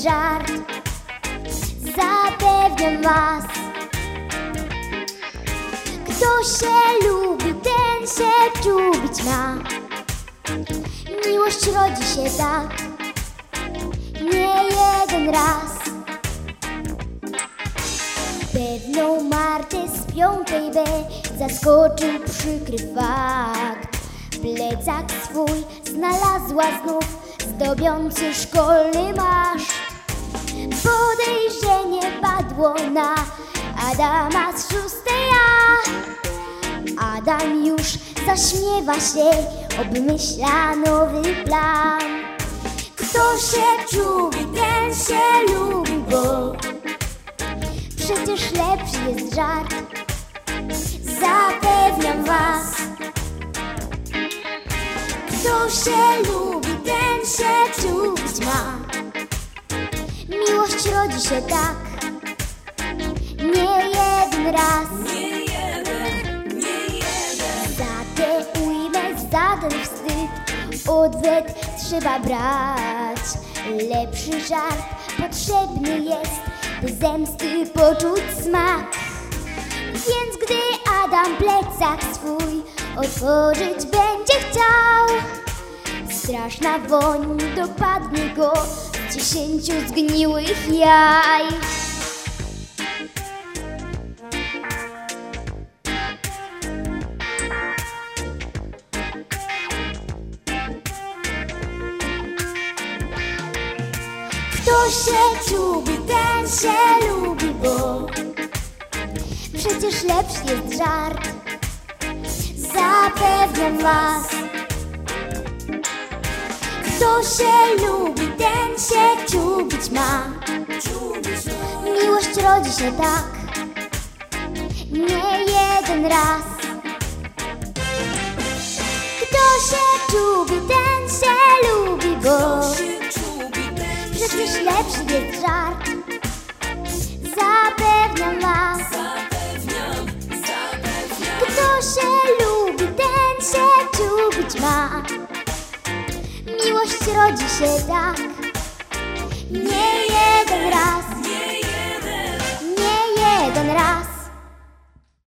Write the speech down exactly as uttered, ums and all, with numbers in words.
żart, zapewniam was. Kto się lubi, ten się czubić ma. Miłość rodzi się tak, nie jeden raz. Pewną Martę z piątej B zaskoczył przykry fakt. Plecak swój znalazła znów zdobiący szkolny maszt. Podejrzenie padło na Adama z szóstej A. Adam już zaśmiewa się, obmyśla nowy plan. Kto się czubi, ten się lubi, bo przecież lepszy jest żart, zapewniam was. Kto się lubi, ten się czubić ma. Miłość rodzi się tak, nie jeden raz. Nie jeden, nie jeden. Za tę ujmę, za ten wstyd odwet trzeba brać. Lepszy żart potrzebny jest, by zemsty poczuć smak. Więc gdy Adam plecak swój otworzyć będzie chciał, straszna woń dopadnie go z dziesięciu zgniłych jaj. Kto się czubi, ten się lubi, bo przecież lepszy jest żart, zapewniam was. Kto się lubi, ten się czubić ma. Miłość rodzi się tak, nie jeden raz. Kto się czubi, ten się lubi, bo przecież lepszy jest żart, zapewniam was. Zapewniam, zapewniam. Kto się lubi, ten się czubić ma. Miłość rodzi się tak, nie jest.